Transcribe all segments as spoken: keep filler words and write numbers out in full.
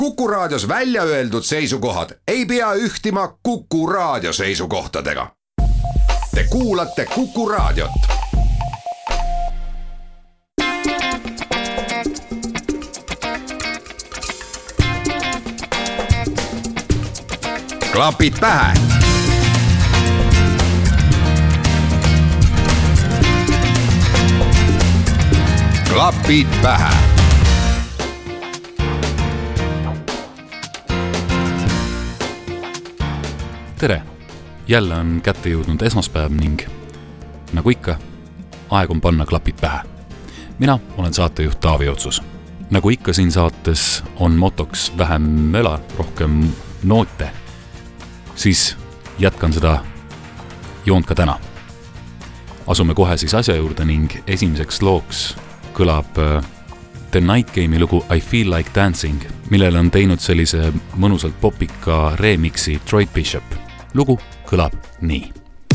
Kuku Raadios välja öeldud seisukohad ei pea ühtima Kuku Raadio seisukohtadega. Te kuulate Kuku Raadiot. Klapid pähe. Klapid pähe. Tere! Jälle on kätte jõudnud esmaspäev ning nagu ikka, aeg on panna klapid pähe. Mina olen saatejuht Taavi Otsus. Nagu ikka siin saates on motoks vähem möla, rohkem noote. Siis jätkan seda joont ka täna. Asume kohe siis asja juurde ning esimeseks looks kõlab The Night Game'i lugu I Feel Like Dancing, millele on teinud sellise mõnusalt popika remixi Troy Bishop. Lugu kõlab nii.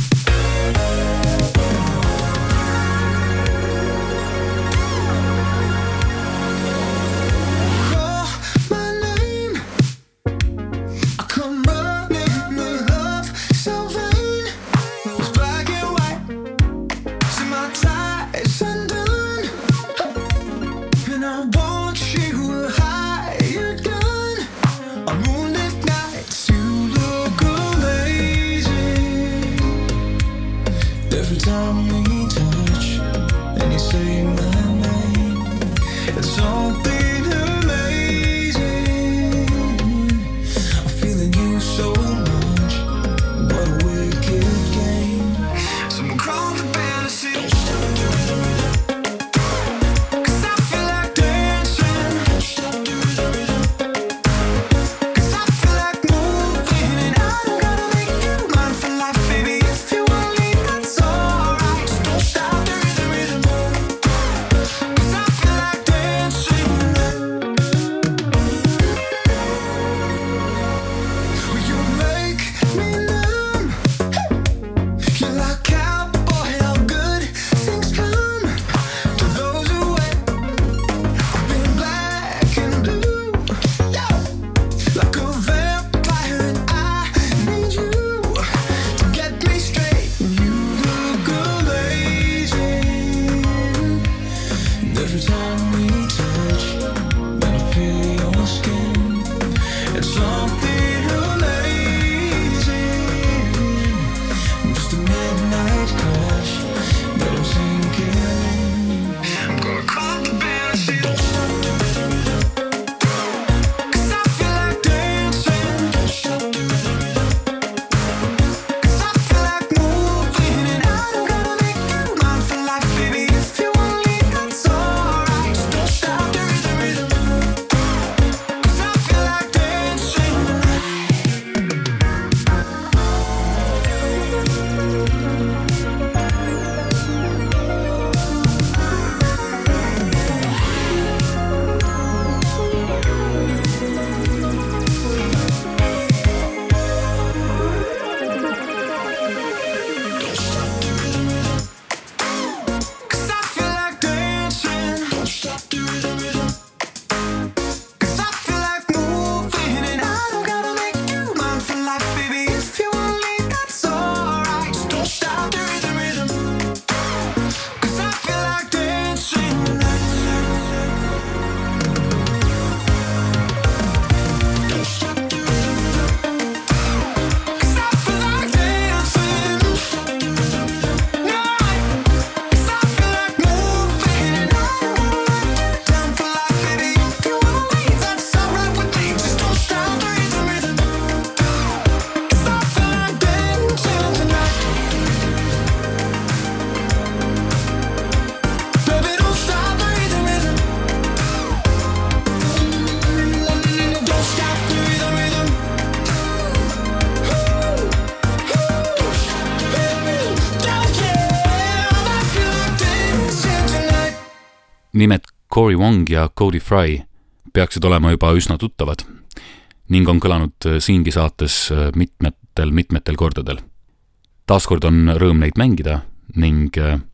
Nimed Corey Wong ja Cody Fry peaksid olema juba üsna tuttavad ning on kõlanud siingi saates mitmetel, mitmetel kordadel. Taaskord on rõõm neid mängida ning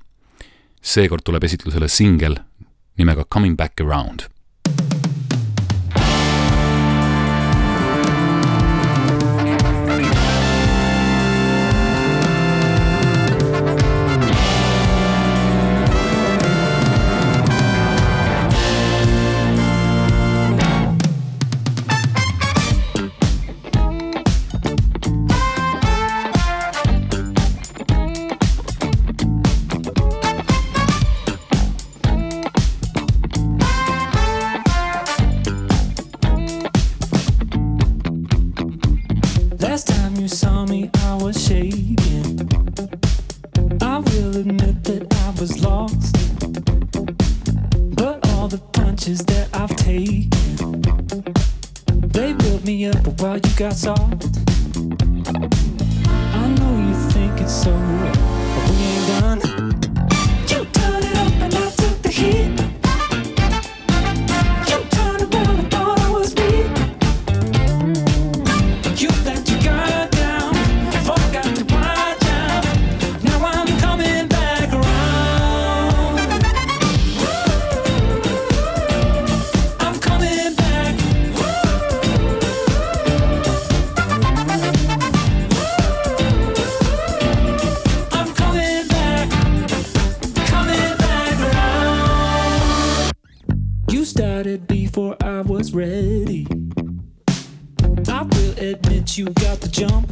seekord tuleb esitlusele singel nimega Coming Back Around. you saw me, I was shaking. I will admit that I was lost, but all the punches that I've taken, they built me up while you got soft. I know you think it's so, but we ain't done. You turned it up and I took the heat. You turned around and thought I was beat. You let your guard down, forgot to watch out. Now I'm coming back around. I'm coming back. I'm coming back, coming back around. You started before I was ready. I will admit you got the jump,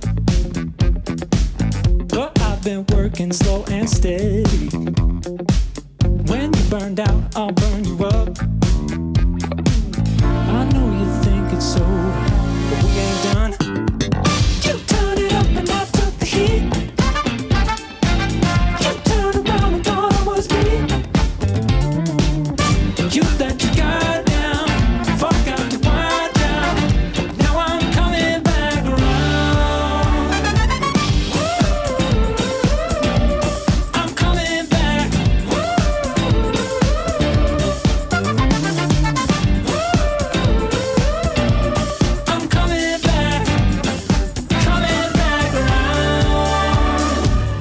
but I've been working slow and steady. When you burned out, I'll burn you up. I know you think it's so, but we ain't done. You turned it up and I took the heat. You turned around and thought I was beat. You let your guard down, forgot to watch out. Now I'm coming back around. I'm coming back. I'm coming back, coming back around.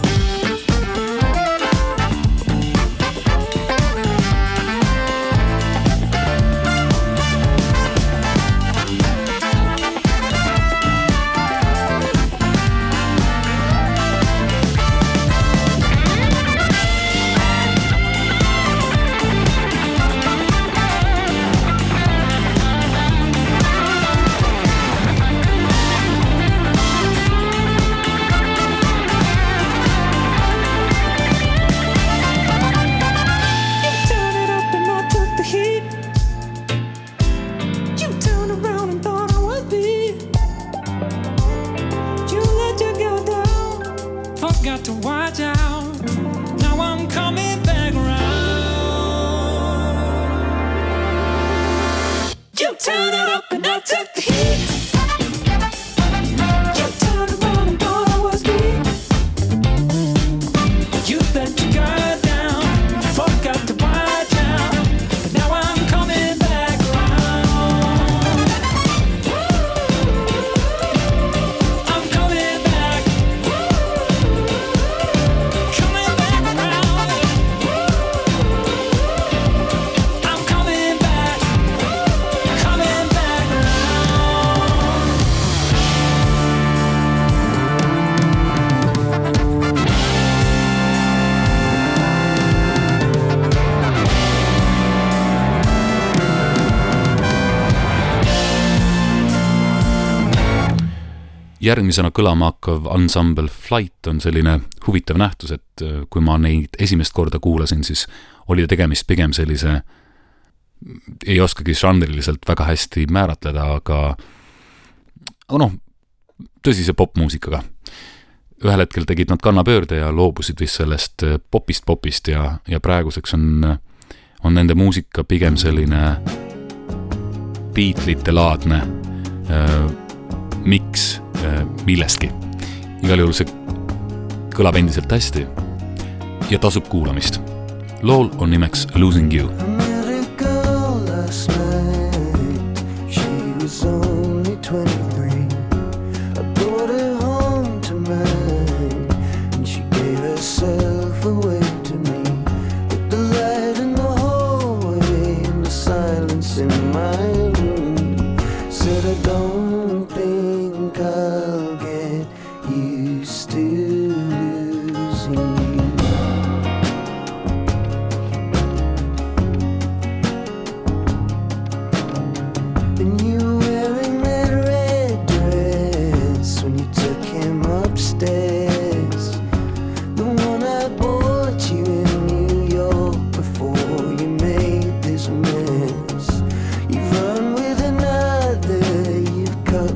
You turned it up and I took the heat. You turned around and thought I was beat. You let your guard down, forgot to watch out. Now I'm coming back around. You turned it up and I took the heat. You turned around and thought I was beat. You let your guard down, forgot to watch out. But now I'm coming back around. I'm coming back, coming back around. I'm coming back, coming back around. Järgmisena kõlama hakkav ansambel Flight on selline huvitav nähtus, et kui ma neid esimest korda kuulasin, siis oli tegemist pigem sellise, ei oskagi žanriliselt väga hästi määratleda, aga noh, tõsise popmuusikaga. Ühel hetkel tegid nad kannapöörde ja loobusid vist sellest popist popist ja, ja praeguseks on, on nende muusika pigem selline Beatlesite laadne äh, miks äh, millestki. Igal juhul see kõlab endiselt hästi ja tasub kuulamist. Lool on nimeks Losing You. You've run with another, you've come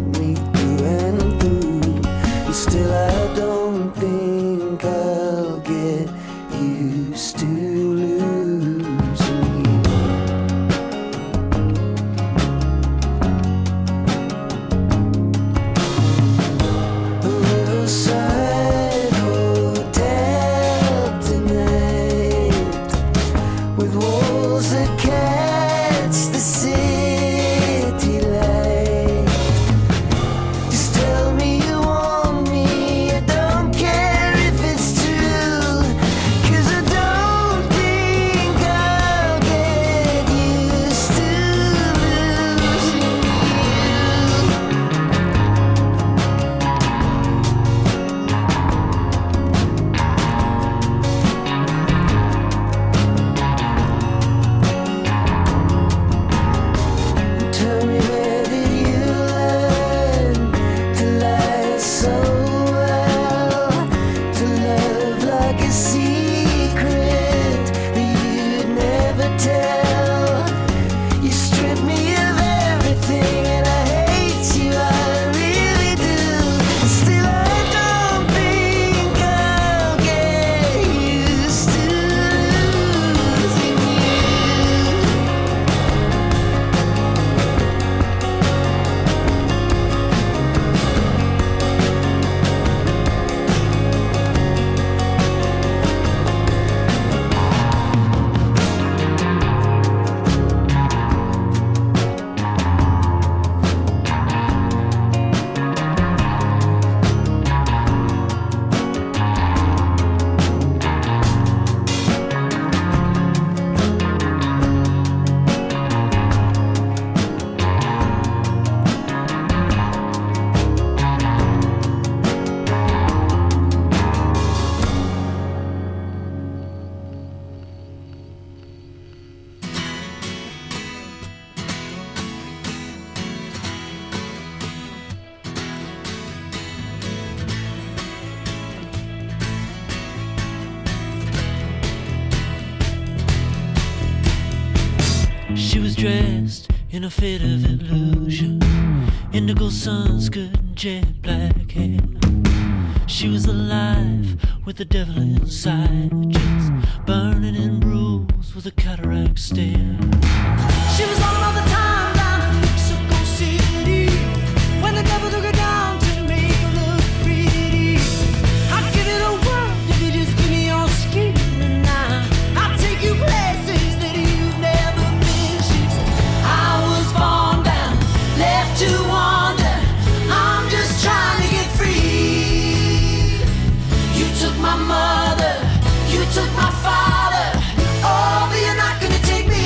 in a fit of illusion. Indigo sunskirt and jet black hair. She was alive with the devil inside, just burning in bruised with a cataract stare. She was all of the time down in Mexico City when the devil took her down to make her look pretty. I'd give it a whirl if you just give me your skin, and I, I'll take you places that you've never been. She said, I was born down, left to wander. I'm just trying to get free. You took my mother, you took my father. Oh, but you're not gonna take me.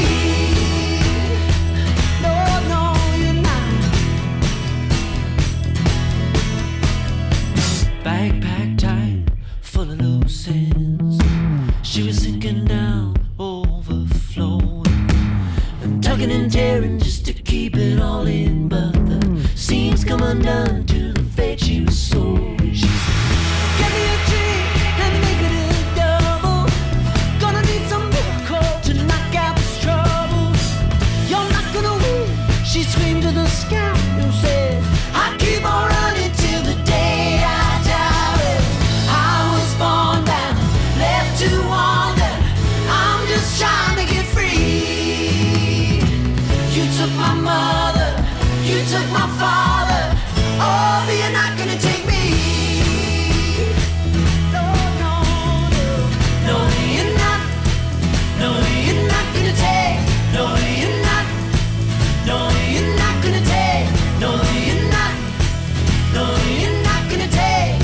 No, no, you're not. Backpack tight, full of loose ends. She was sinking down, overflowing, and tugging and tearing just to keep it all in. But the seams come undone to the fate she was sewing. She said, give me a drink and make it a double. Gonna need some miracle to knock out this trouble. You're not gonna win, she screamed to the sky and said, I keep on running till the day I die. I was born down, left to wander. I'm just trying to get free. You took my mother, you took my father. Oh, but you're not gonna take me. No, no, no. No, you're not. No, you're not gonna take. No, you're not. No, you're not gonna take. No, you're not. No, you're not gonna take.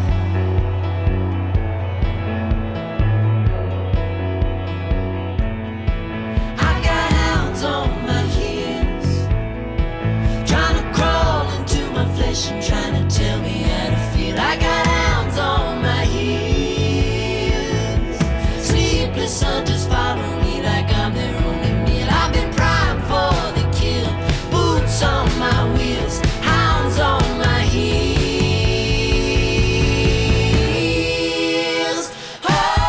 I got hounds on my heels, trying to crawl into my flesh and trying to tell me how to feel. I got hounds on my heels, sleepless hunters follow me like I'm their only meal. I've been primed for the kill, boots on my wheels, hounds on my heels. Oh,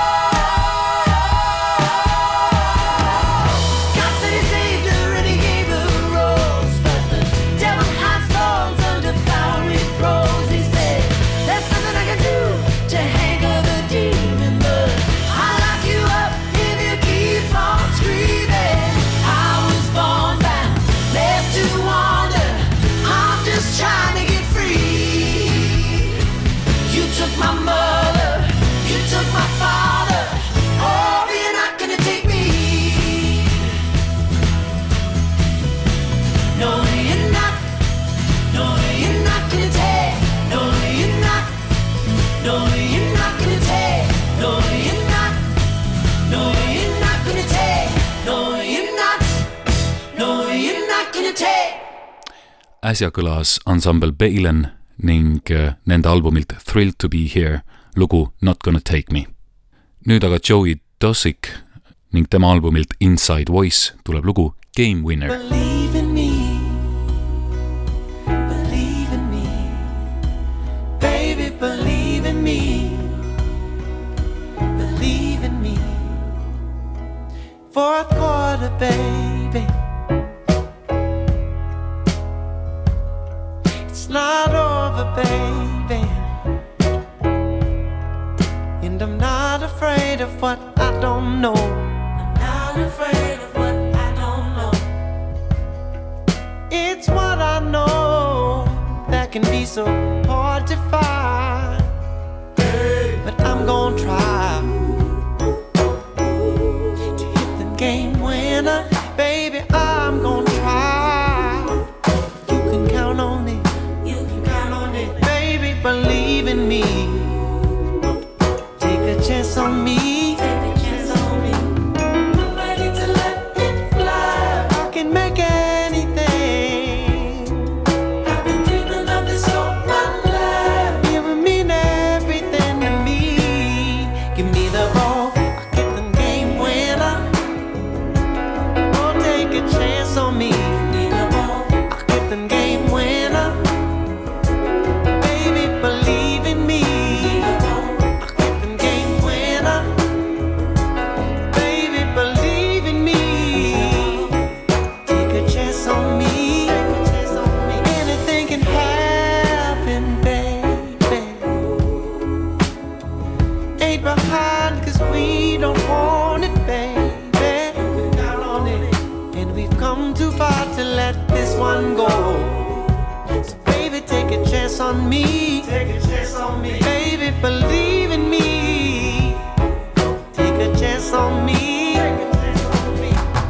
God said he saved her and he gave her a rose, but the devil hides thorns under flowery throws. He said, there's nothing I can do to hanker the demon, but I'll lock you up if you keep on screaming. I was born bound, left to wander. I'm just trying to get free. You took my mother, you took my father. Oh, but you're not gonna take me. No, you're not. No, you're not gonna take. No, you're not. No, you're not gonna take. No, you're not. No, you're not gonna take. No, you're not. No, you're not gonna take. äsja kõlas ansambel Bailen ning äh, nende albumilt Thrilled to be here lugu Not gonna take me. Nüüd aga Joey Dosick ning tema albumilt Inside Voice tuleb lugu Game Winner. Believe in me, believe in me, baby, believe in me, believe in me. Fourth quarter, baby, it's not over, baby, and I'm not afraid of what I don't know. I'm not afraid of what I don't know. It's what I know that can be so hard to find, but I'm gonna try to hit the game winner, baby. I'm gonna try. You can count on it. You can count on it, baby. Believe in me. Take a chance on me. Take a chance on me. I'm ready to let it fly. I can make anything. I've been dreaming of this all my life. Here with on me. Take a chance on me. Baby, believe in me. Take a chance on me. Take a chance on me.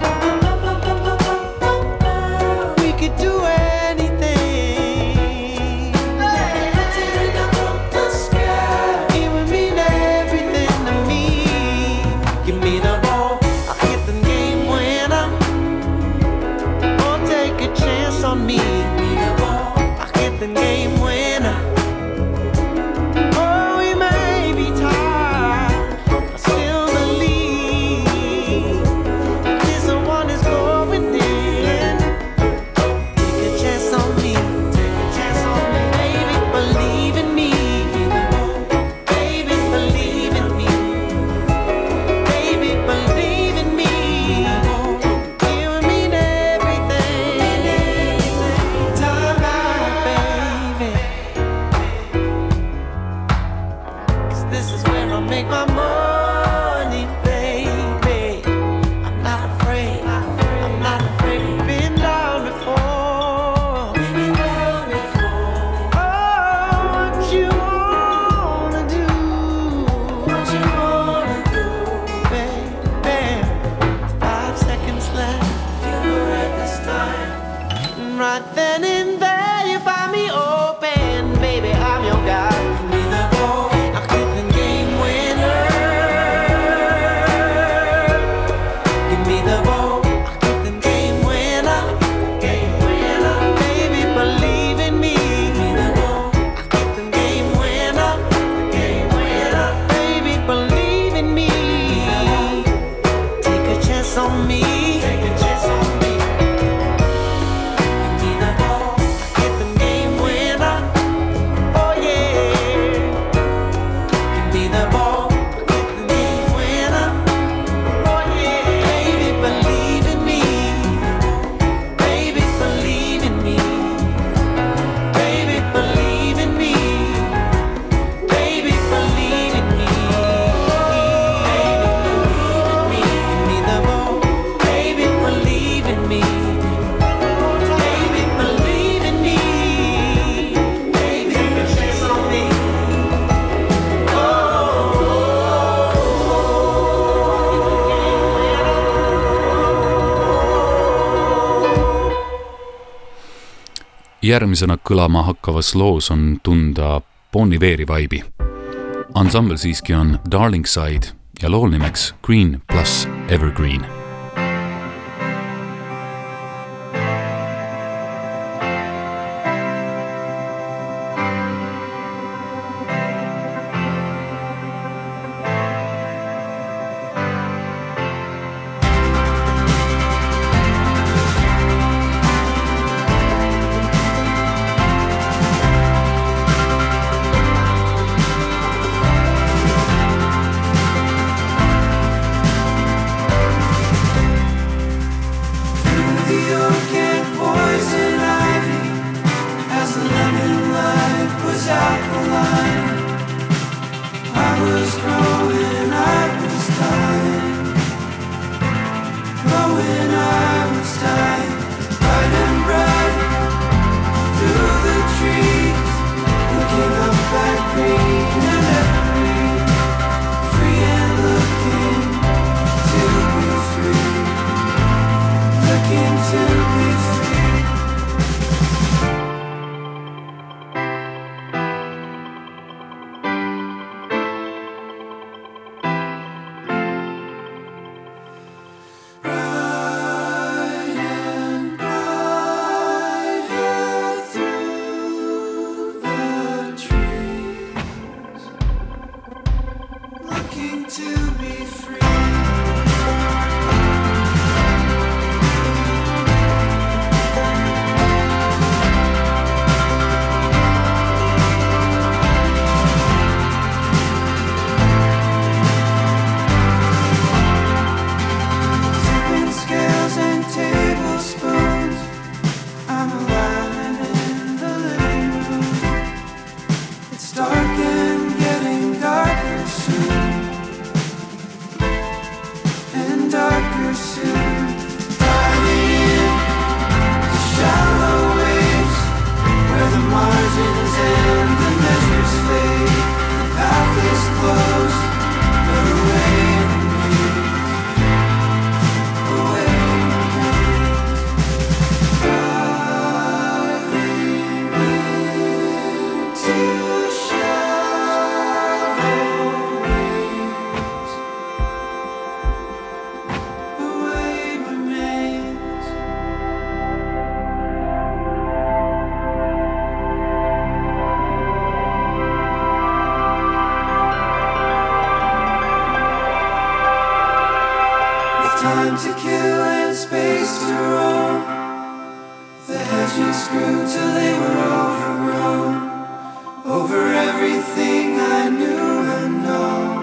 We could do anything. Levitating up from the sky. It would mean everything to me. Give me the ball. I'll hit the game winner. Oh, take a chance on me. Give me the ball. I'll hit the game winner. Oh, we may be tired. I still believe this one is going in. Take a chance on me. Take a chance on me. Baby, believe in me. Baby, believe in me. Baby, believe in me. You and me and everything. Time out, baby. 'Cause this is where I make my money, baby. I'm not afraid. I'm not afraid. We've been down before. Oh, what you wanna do? What you wanna do, baby? Five seconds left. You were right this time. And right then and there, you find me open, baby. I'm your guy. Give me the ball. I'll hit the game winner. Give me the ball. I'll hit the game winner. Game winner. Baby, believe in me. Give me the ball. I'll hit the game winner. Game winner. Baby, believe in me. Take a chance on me. Take a chance on me. Give me the ball. I'll hit the game winner. Oh yeah. Give me the ball. I'll hit the game winner. Oh yeah. Baby, believe in me. Baby, believe in me. Baby, believe in me. Baby, believe in me. Baby, believe in me. Give me the ball. Baby, believe in me. Baby, believe in me. Baby, take a chance on me. Järgmisena kõlama hakkavas loos on tunda Bon Iveri vaibi. Ansambel siiski on Darling Side ja lool nimeks Green plus Evergreen. time to kill and space to roam. The hedges grew till they were overgrown. Over everything I knew and know.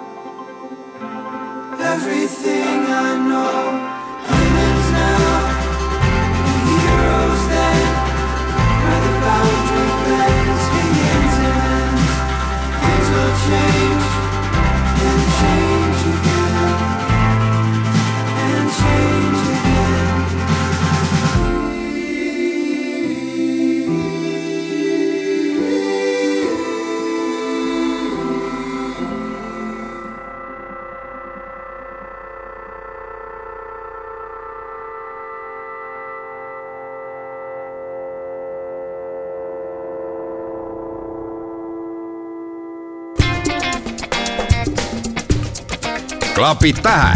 Everything I know. Humans now, heroes then. Where the boundary bends, begins and ends. Things will change and change again. And change again. Klapit tähän.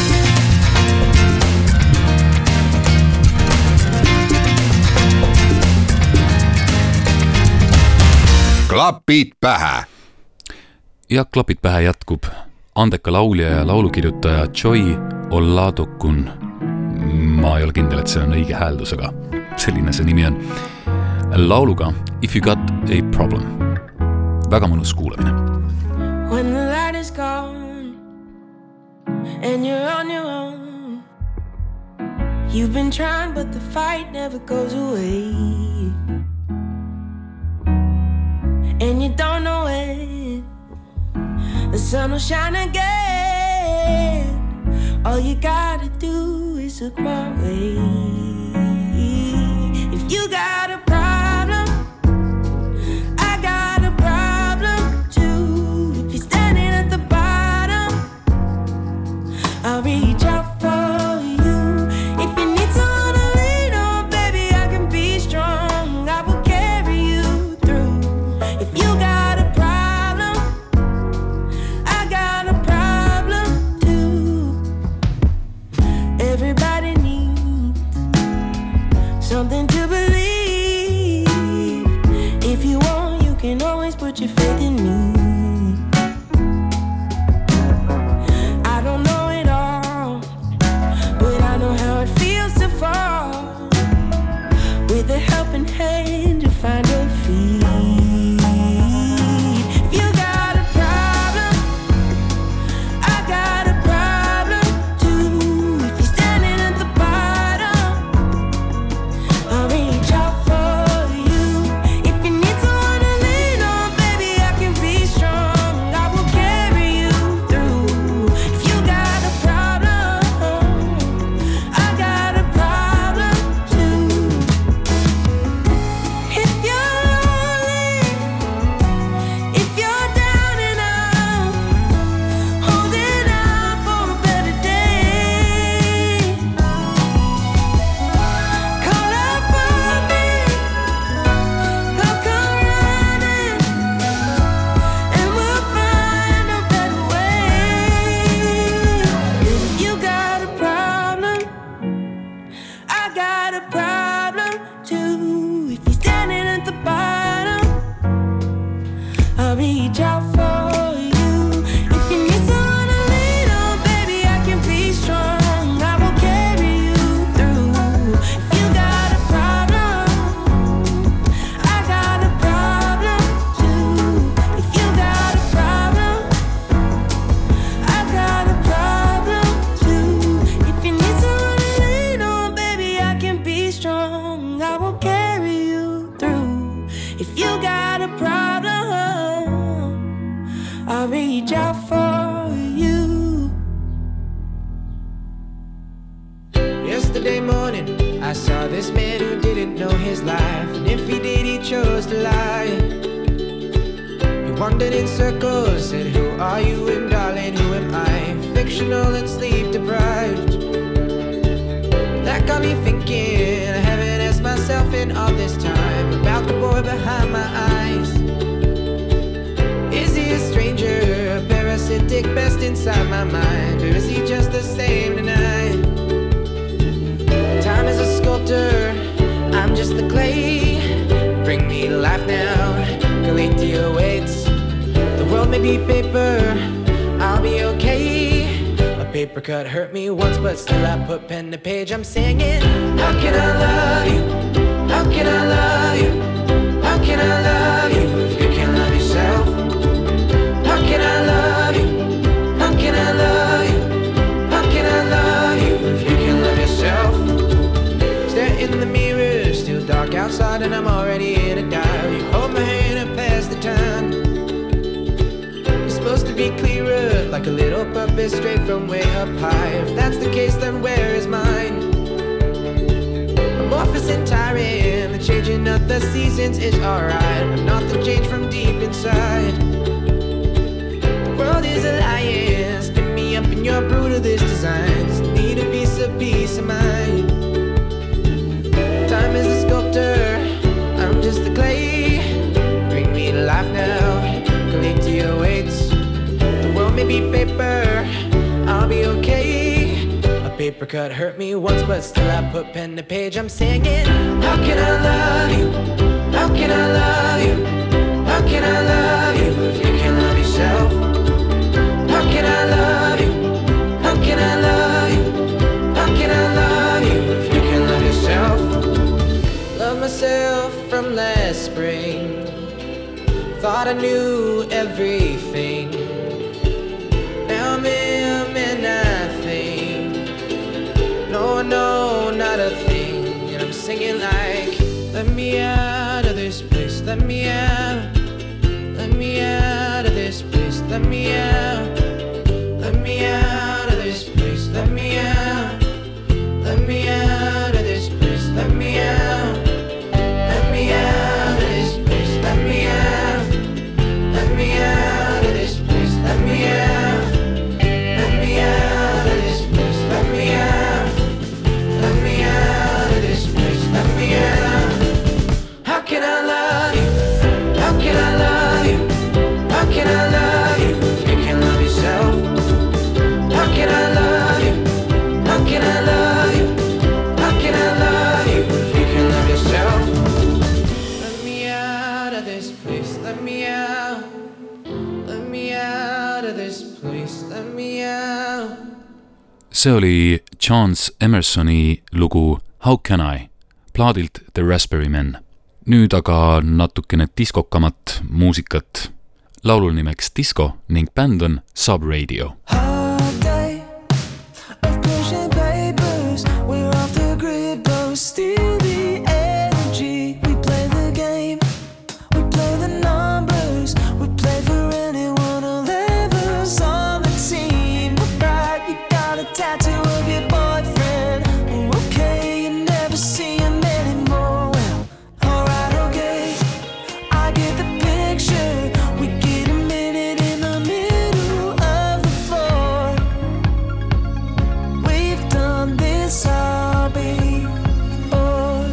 Klapid pähe. Ja Klapid pähe jätkub andeka laulja ja laulukirjutaja Joy Oladokun. Ma ei ole kindel, et see on õige hääldus, aga selline see nimi on. Lauluga If You Got A Problem. Väga mõnus kuulamine. When the light is gone and you're on your own, you've been trying but the fight never goes away, and you don't know when the sun will shine again. All you gotta do is look my way. If you got a problem, I got a problem too. If you're standing at the bottom, I'll reach out for you. If you need someone to lean on, baby, I can be strong. I will carry you through. If you got a problem, I got a problem too. Everybody needs something to believe. If you want, you can always put your faith in me. I don't know it all, but I know how it feels to fall. With a helping hand, you find your feet. If you got a problem, I got a problem too. If you're standing at the bottom, I'll reach out for you. If you need someone to lean on, baby, I can be strong. I will carry you through. If you got a problem, I got a problem too. If you're lonely, if you're down and out, holding out for a better day, call out for me, I'll come running, and we'll find a better way. If you got a problem, I got a problem too. If you're standing at the bottom, I'll reach out for you. If you need someone to lean on, baby, I can be strong. I will carry you through. If you got a problem, I got a problem too. If you got a problem, I got a problem too. If you need someone to lean on, baby, I can be strong. I will carry you through. If you got a problem, I'll reach out for you. Yesterday morning, I saw this man who didn't know his life. And if he did, he chose to lie. He wandered in circles, said, who are you? And darling, who am I? Fictional and sleep deprived. That got me thinking, I haven't asked myself in all this time about the boy behind my eyes. Is he a stranger, a parasitic pest inside my mind? Or is he just the same tonight? Time is a sculptor, I'm just the clay. Bring me to life now, Galatea awaits. The world may be paper, I'll be okay. A paper paper cut hurt me once, but still I put pen to page. I'm singing. How can I love you? How can I love you? How can I love you if you can love yourself? How can I love you? How can I love you? How can I love you if you can love yourself? Stare in the mirror, still dark outside and I'm already in a dive. You hold my hand and pass the time. You're supposed to be clearer, like a little puppet straight from way up high. If that's the case, then where is mine? Amorphous and tiring, the changing of the seasons is alright, but not the change from deep inside. The world is a lion, spin me up in your brutalist designs. Need a piece of peace of mind. Time is a sculptor, I'm just the clay. Bring me to life now, collect your weights. The world may be paper, I'll be okay. A paper cut hurt me once, but still I put pen to page. I'm singing. How can I love you? How can I love you? How can I love you if you can love yourself? How can I love you? How can I love you? How can I love you if you can love yourself? Love myself from last spring. Thought I knew everything. Now I'm in and nothing. No, no, not a thing. And I'm singing like, let me out of this place, let me out. Let me out of this place, let me out. Let me out of this place, let me out. Let me out of this place, let me out. Let me out of this place, let me out. Let me out of this place, let me out. Let me out of this place, let me out. Let me out of this place, let me out. How can I love you? How can I love you? How can I love you if you can love yourself? How can I love you? How can I love you? How can I love you if you can love yourself? Let me out of this place, let me out. Let me out of this place, let me out. see oli Chance Emersoni lugu How Can I plaadilt The Raspberry Men. Nüüd aga natukene diskokamat muusikat. Laulul nimeks Disco ning bänd on Sub Radio. Hard day of pushing papers. We're off the grid, but we steal the energy. We play the game, we play the numbers. We play for anyone who'll ever us on the team. But right, you got a tattoo of your boyfriend. Okay, you never see him anymore. Well, alright, okay, I get the picture. We get a minute in the middle of the floor. We've done this all before.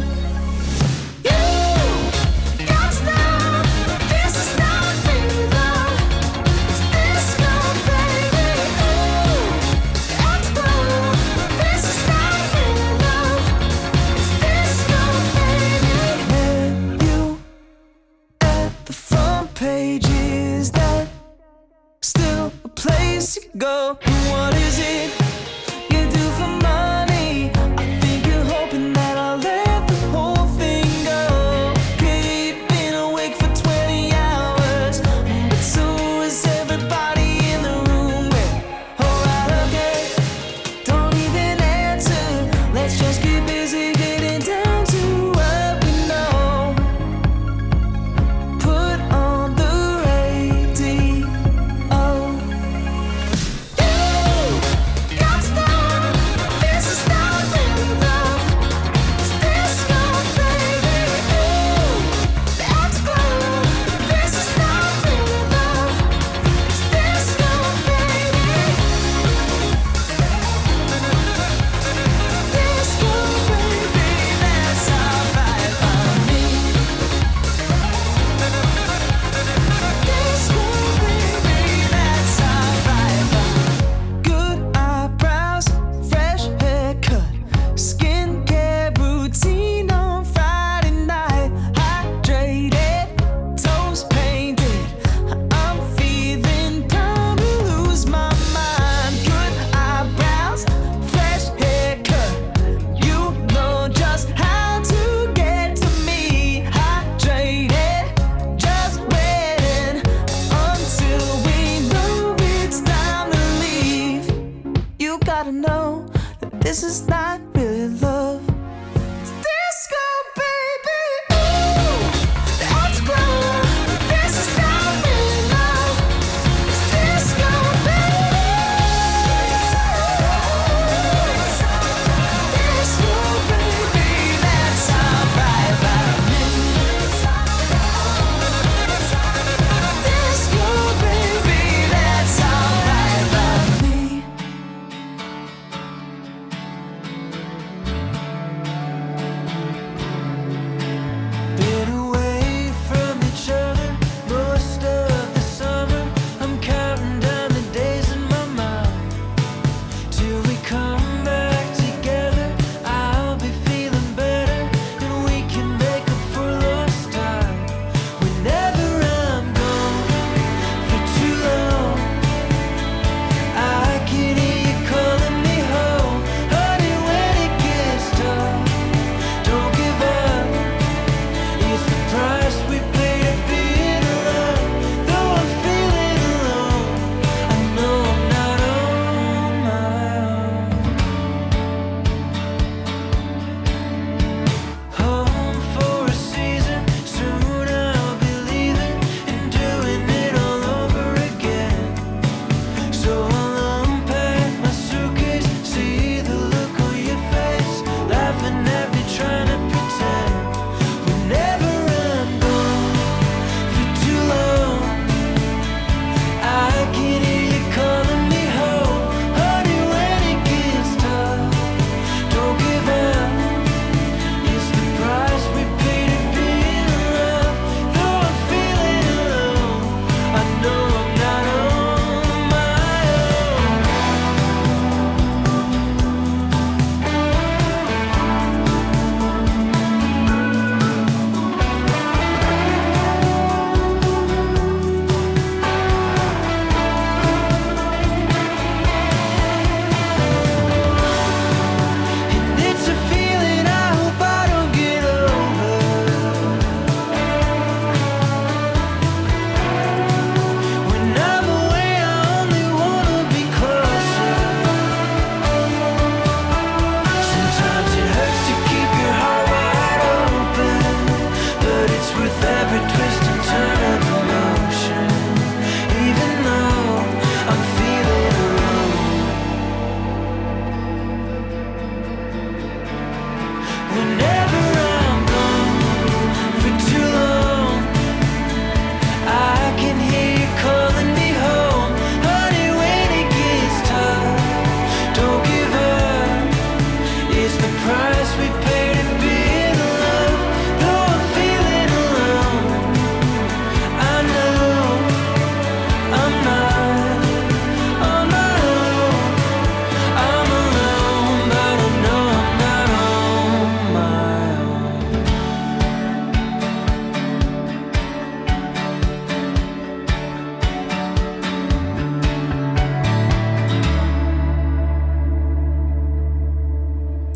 You got to know this is not real love. It's disco, baby. Ooh, got to know this is not real love. It's disco, baby. Met you at the front page. Is that still a place to go? And what is it you do for money? I think you're hoping that I'll let the whole thing go. You've been awake for twenty hours, but so is everybody in the room. Well, alright, okay, don't even answer. Let's just get busy getting down to what we know. Put on the radio. You got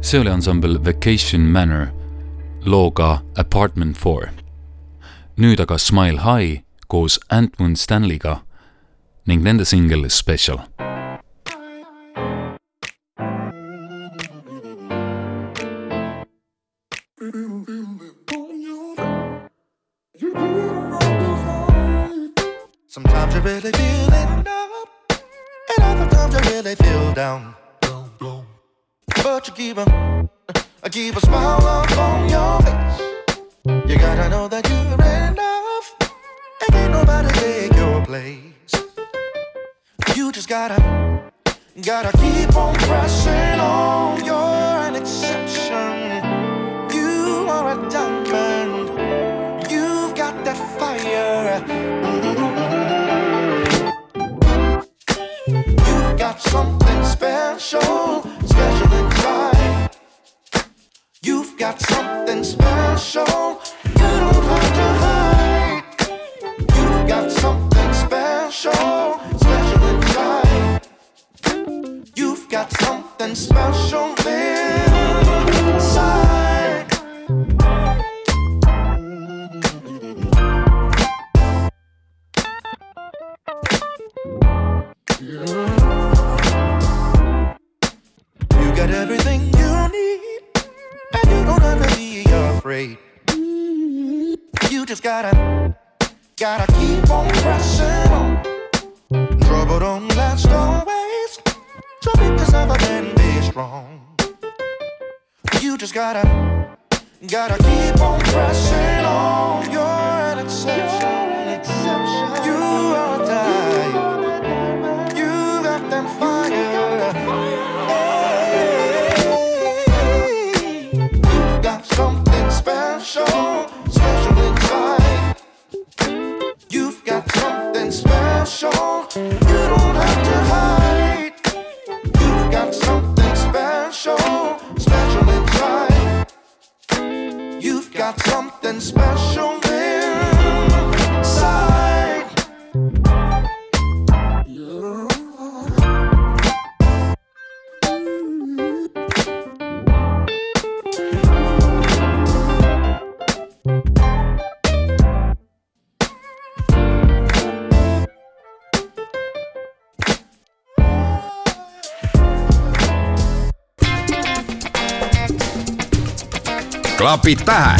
see oli ansambel Vacation Manor looga Apartment four. Nüüd aga Smile High koos Antwon Stanleyga ning nende singel Special. Sometimes you really feel it up, and other times you really feel down. But you keep a, keep a smile up on your face. You gotta know that you're enough, and ain't nobody take your place. You just gotta, gotta keep on pressing on. You're an exception. You are a diamond. You've got that fire. You've got something special, special inside. You've got something special. You don't have to hide. You've got something special, special inside. You've got something special inside. You got everything you need, and you don't have to be afraid. You just gotta, gotta keep on pressing on. Trouble don't last always, so make yourself and be strong. You just gotta, gotta keep on pressing on. You're an exception, an exception. You are a diamond. You got that fire. Hey, you got something special, special inside. You've got something special. You don't have to hide. You've got something special, special inside. You've got something special inside. Klapid pähe.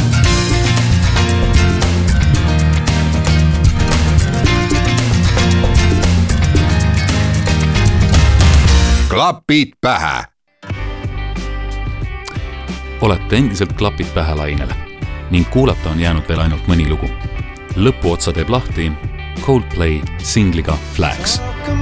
Klapid pähe. Olete endiselt Klapid pähe lainel ning kuulata on jäänud veel ainult mõni lugu. Lõpuotsa teeb lahti Coldplay singliga Flags.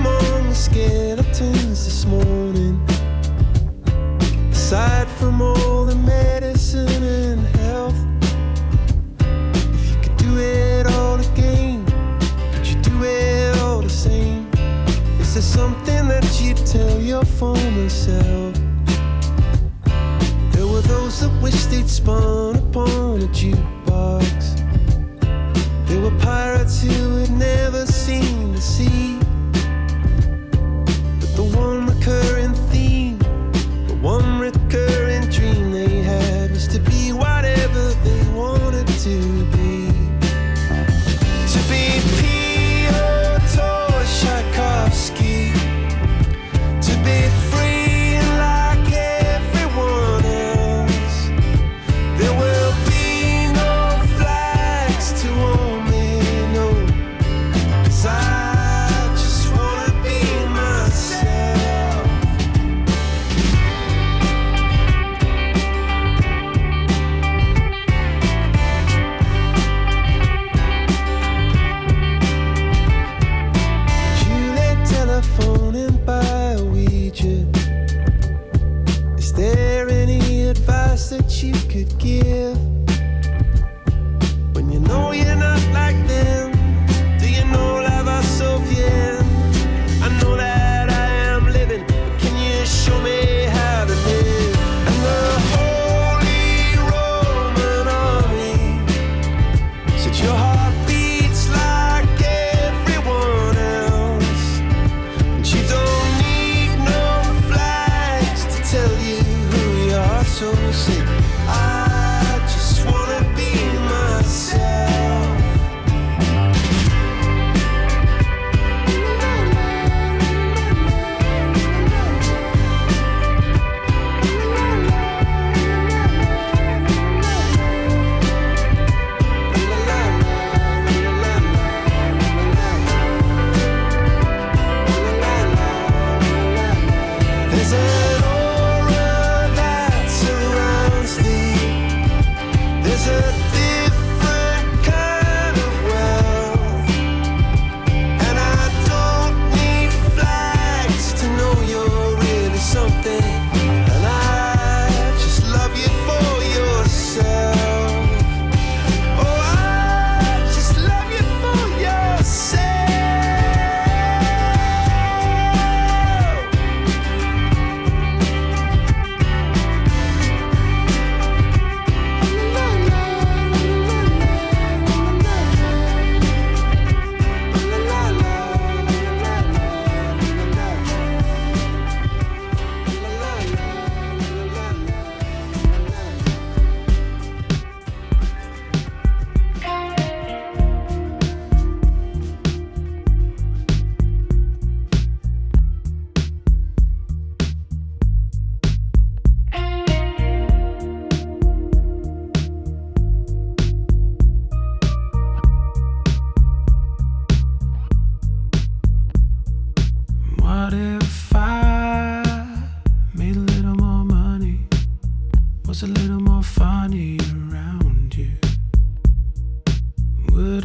Aside from all the medicine and health, if you could do it all again, would you do it all the same? Is there something that you'd tell your former self? There were those that wished they'd spun upon a jukebox. There were pirates who had never seen the sea. But the one recurring theme, one recurring dream they had was to be whatever they wanted to be. To be Piotr Tchaikovsky. To be free like everyone else. There will be no flags to only know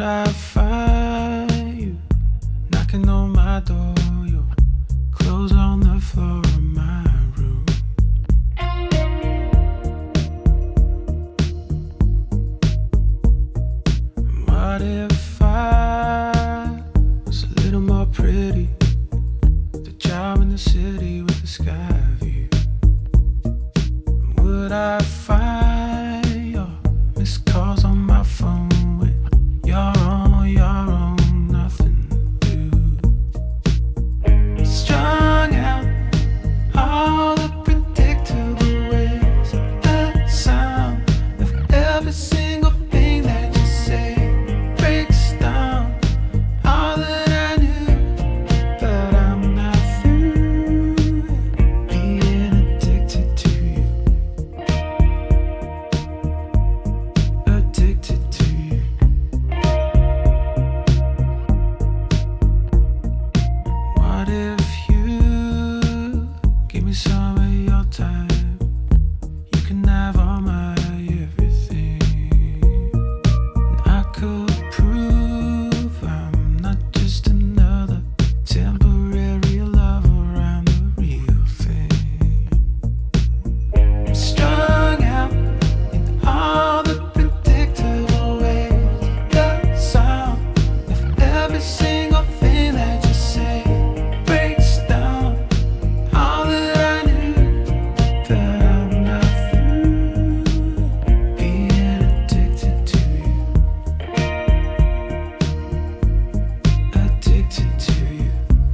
I find you knocking on my door? Your clothes on the floor of my room. What if I was a little more pretty? The job in the city with the sky view. Would I find your missed calls on my phone with your own, your own, nothing to do? Strung out, all the predictable ways of the sound of every single thing that you say breaks down all that I knew, but I'm not through being addicted to you. Addicted to you. What if you give me some of your time? You can have all my everything. And I could prove I'm not just another temporary lover, I'm the real thing. I'm strung out in all the predictable ways. The sound of every single thing that you say breaks down all that I knew, but I'm not through being addicted to you. Addicted to you.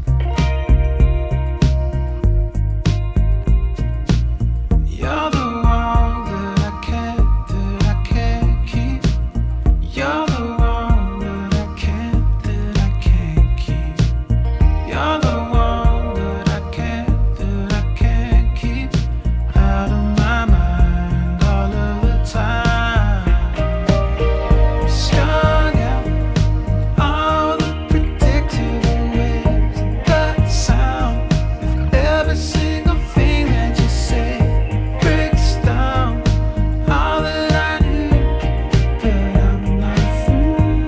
You're the one that I can't, that I can't keep. You're the one that I can't, that I can't keep. You're the one that I can't, that I can't keep out of my mind all of the time. I'm strung out in all the predictable ways. The sound of every single thing that you say breaks down all that I knew, but I'm not through.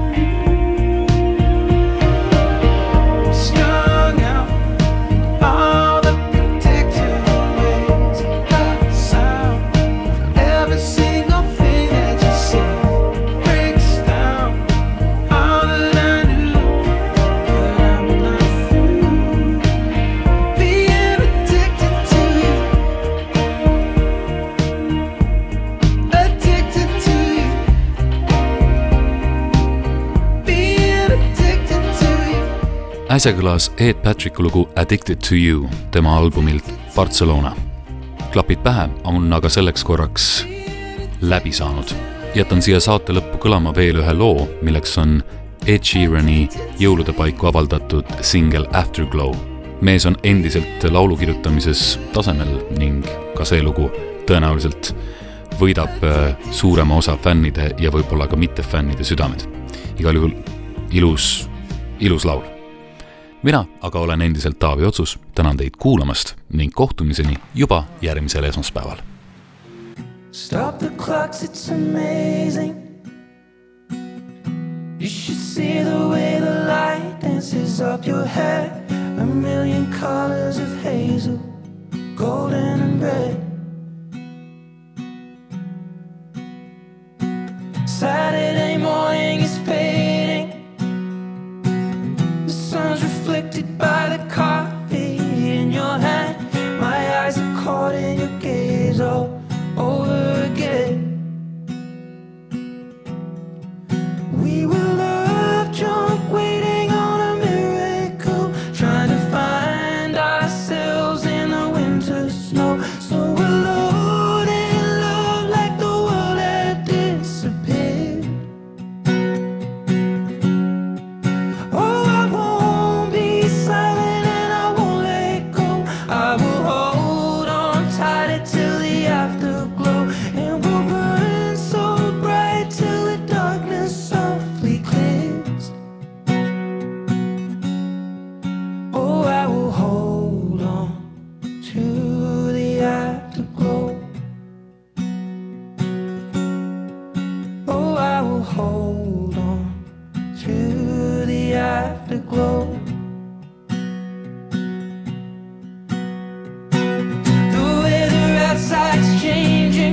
I'm strung out in all the predictable ways. The sound of every single thing that you say breaks down all that I knew, but I'm not through being addicted to you. Addicted to you. Being addicted to you. äsja kõlas Ed Patricku lugu Addicted to you tema albumilt Barcelona. klapid pähe on aga selleks korraks läbi saanud. Jätan siia saate lõppu kõlama veel ühe loo, milleks on Ed Sheerani jõulude paiku avaldatud singel Afterglow. Mees on endiselt laulu kirjutamises tasemel ning ka see lugu tõenäoliselt võidab äh, suurema osa fännide ja võib-olla ka mitte fännide südamed. Igal juhul ilus, ilus laul. Mina aga olen endiselt Taavi Otsus, tänan teid kuulamast ning kohtumiseni juba järgmisel esmaspäeval. Stop the clocks, it's amazing. You should see the way the light dances up your hair. A million colors of hazel, golden and red. Saturday morning is fading. The sun's reflected by the coffee in your hand. My eyes are caught in your gaze all over again. We were love drunk, waiting on a miracle, trying to find ourselves in the winter snow. So afterglow. The weather outside's changing.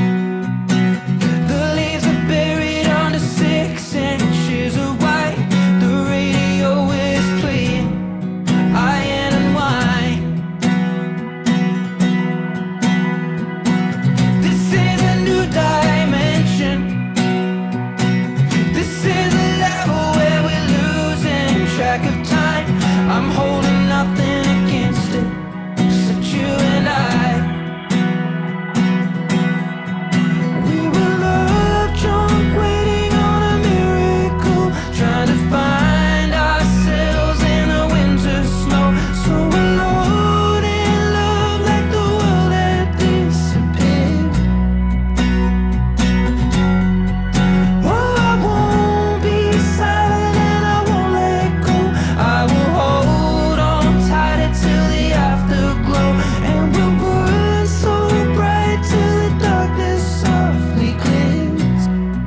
The leaves are buried under six inches of white. The radio is playing iron and wine. This is a new dimension. This is a level where we're losing track of time. I'm holding nothing against it, except you and I. We were love drunk, waiting on a miracle, trying to find ourselves in the winter snow. So alone in love, like the world had disappeared. Oh, I won't be silent and I won't let go. I will hold on tighter till the afterglow, and we'll burn so bright till the darkness softly clears.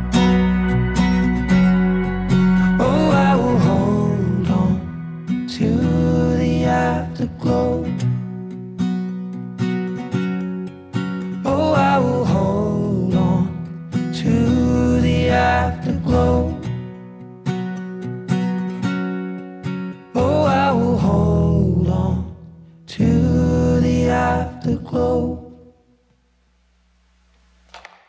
Oh, I will hold on to the afterglow. Oh, I will hold on to the afterglow. Oh, I will hold on to the afterglow.